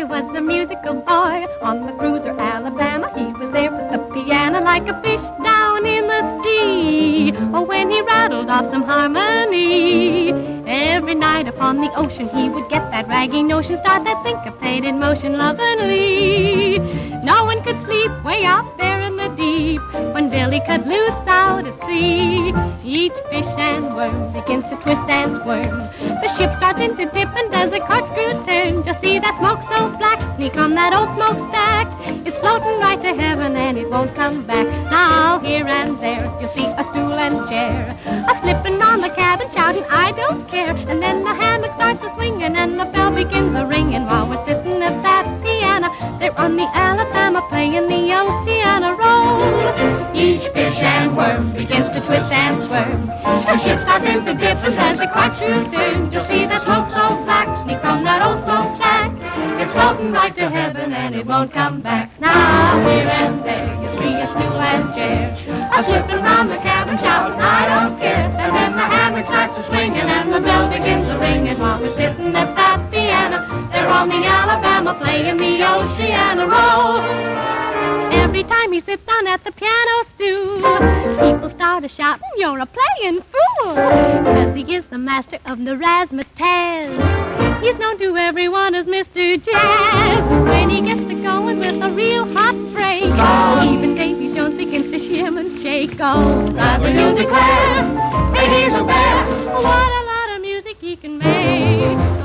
Johnny was a musical boy. On the cruiser Alabama, he was there with the piano like a fish down in the sea. Oh, when he rattled off some harmony. Every night upon the ocean, he would get that raggy notion, start that syncopated motion lovingly. No one could sleep way out there in the deep when Billy cut loose out at sea. Each fish and worm begins to twist and squirm. The ship starts into dip and does a corkscrew turn. Just see that smoke so black sneak from that old smokestack. It's floating right to heaven and it won't come back. Now here and there you'll see a stool and chair, a slipping on the cabin shouting I don't care. And then the hammock starts a swinging and the bell begins a ringing while we're sitting at that piano. They're on the Alabama playing the Oceana roll. Each fish and worm begins to twist and squirm. The ship starts into dip and does a corkscrew turn. You'll see the smoke so black sneak from that old smokestack. It's floating right to heaven and it won't come back. Now here and there you see a stool and chair, a slipping round the cabin shouting I don't care. And then the hammock starts a swinging and the bell begins a ringing while we're sitting at that piano. They're on the Alabama playing the Oceana roll. Every time he sits down at the piano stool, people start a shouting, you're a playing fool. 'Cause he is the master of the razzmatazz. He's known to everyone as Mr. Jazz. When he gets to going with a real hot break, even Davy Jones begins to shim and shake. Oh, brother, you declare that he's a bear. What a lot of music he can make.